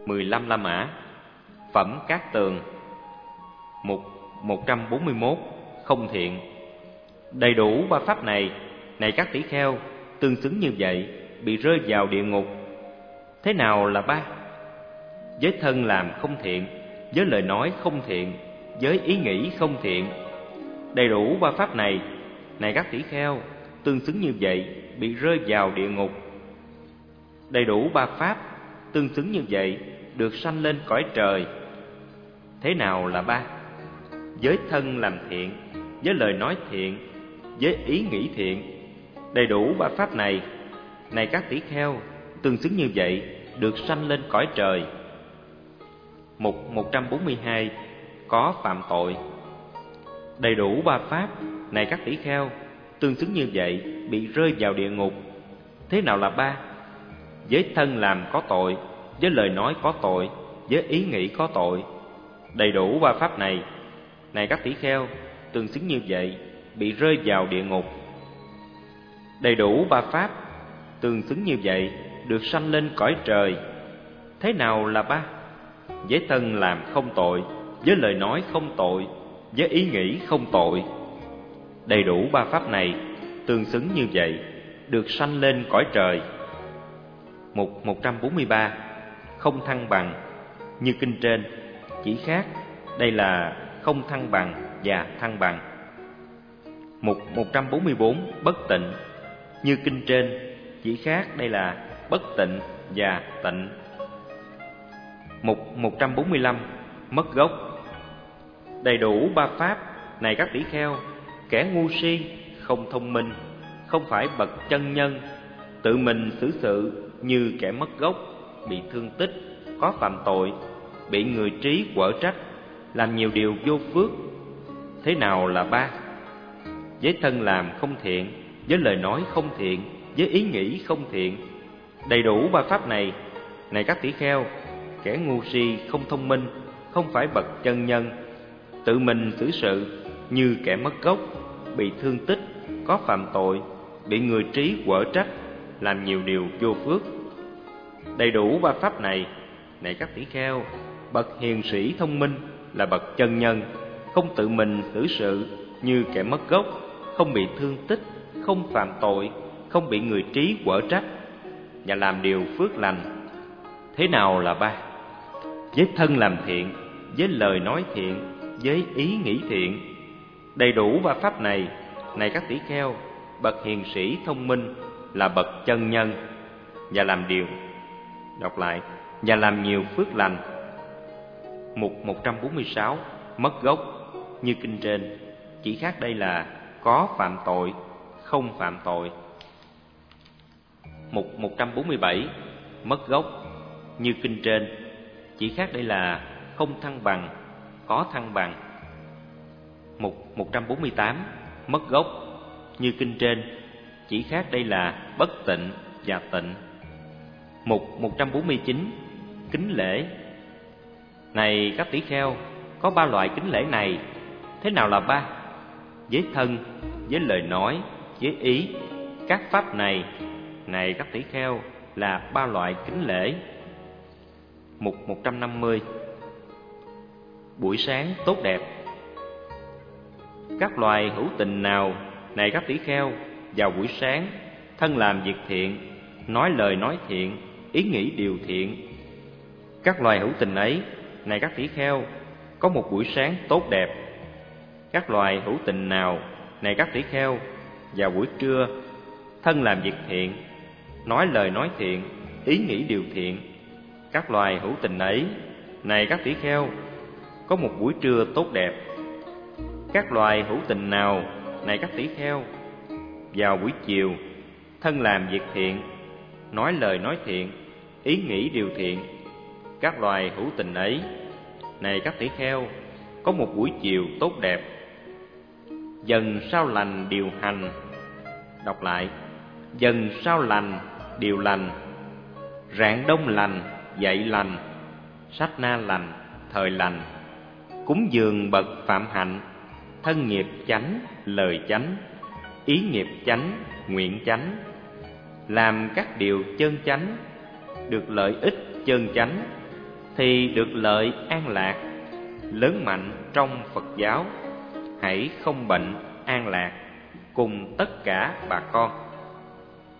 15 La Mã. Phẩm Cát Tường. Mục 141. Không thiện. Đầy đủ ba pháp này, này các tỷ kheo, tương xứng như vậy, bị rơi vào địa ngục. Thế nào là ba? Với thân làm không thiện, với lời nói không thiện, với ý nghĩ không thiện. Đầy đủ ba pháp này, này các tỷ kheo, tương xứng như vậy, bị rơi vào địa ngục. Đầy đủ ba pháp, tương xứng như vậy, được sanh lên cõi trời. Thế nào là ba? Với thân làm thiện, với lời nói thiện, với ý nghĩ thiện. Đầy đủ ba pháp này, này các tỷ kheo, tương xứng như vậy, được sanh lên cõi trời. Mục 142. Có phạm tội. Đầy đủ ba pháp, này các tỷ kheo, tương xứng như vậy, bị rơi vào địa ngục. Thế nào là ba? Với thân làm có tội, với lời nói có tội, với ý nghĩ có tội. Đầy đủ ba pháp này, này các tỷ kheo, tương xứng như vậy, bị rơi vào địa ngục. Đầy đủ ba pháp, tương xứng như vậy, được sanh lên cõi trời. Thế nào là ba? Với thân làm không tội, với lời nói không tội, với ý nghĩ không tội. Đầy đủ ba pháp này, tương xứng như vậy, được sanh lên cõi trời. Mục 143. Không thăng bằng. Như kinh trên, chỉ khác đây là không thăng bằng và thăng bằng. Mục 144. Bất tịnh. Như kinh trên, chỉ khác đây là bất tịnh và tịnh. Mục 145. Mất gốc. Đầy đủ ba pháp, này các tỷ kheo, kẻ ngu si, không thông minh, không phải bậc chân nhân, tự mình xử sự như kẻ mất gốc, bị thương tích, có phạm tội, bị người trí quở trách, làm nhiều điều vô phước. Thế nào là ba? Với thân làm không thiện, với lời nói không thiện, với ý nghĩ không thiện. Đầy đủ ba pháp này, này các tỷ kheo, kẻ ngu si, không thông minh, không phải bậc chân nhân, tự mình xử sự như kẻ mất gốc, bị thương tích, có phạm tội, bị người trí quở trách, làm nhiều điều vô phước. Đầy đủ ba pháp này, này các tỷ kheo, bậc hiền sĩ thông minh là bậc chân nhân, không tự mình xử sự như kẻ mất gốc, không bị thương tích, không phạm tội, không bị người trí quở trách, và làm điều phước lành. Thế nào là ba? Với thân làm thiện, với lời nói thiện, với ý nghĩ thiện. Đầy đủ ba pháp này, này các tỷ kheo, bậc hiền sĩ thông minh là bậc chân nhân, và làm điều, đọc lại, và làm nhiều phước lành. Mục 146. Mất gốc. Như kinh trên, chỉ khác đây là có phạm tội, không phạm tội. Mục 147. Mất gốc. Như kinh trên, chỉ khác đây là không thăng bằng, có thăng bằng. Mục 148. Mất gốc. Như kinh trên, chỉ khác đây là bất tịnh và tịnh. Mục 149. Kính lễ. Này các tỷ kheo, có ba loại kính lễ này. Thế nào là ba? Với thân, với lời nói, với ý. Các pháp này, này các tỷ kheo, là ba loại kính lễ. Mục 150. Buổi sáng tốt đẹp. Các loài hữu tình nào, này các tỷ kheo, vào buổi sáng, thân làm việc thiện, nói lời nói thiện, ý nghĩ điều thiện. Các loài hữu tình ấy, này các tỷ kheo, có một buổi sáng tốt đẹp. Các loài hữu tình nào, này các tỷ kheo, vào buổi trưa, thân làm việc thiện, nói lời nói thiện, ý nghĩ điều thiện. Các loài hữu tình ấy, này các tỷ kheo, có một buổi trưa tốt đẹp. Các loài hữu tình nào, này các tỷ kheo, vào buổi chiều, thân làm việc thiện, nói lời nói thiện, ý nghĩ điều thiện. Các loài hữu tình ấy, này các tỷ kheo, có một buổi chiều tốt đẹp. Dần sao lành điều hành. Đọc lại, dần sao lành điều lành. Rạng đông lành dậy lành. Sát na lành thời lành. Cúng dường bậc phạm hạnh. Thân nghiệp chánh lời chánh. Ý nghiệp chánh nguyện chánh. Làm các điều chân chánh, được lợi ích chân chánh. thì được lợi an lạc, lớn mạnh trong Phật giáo. Hãy không bệnh an lạc cùng tất cả bà con.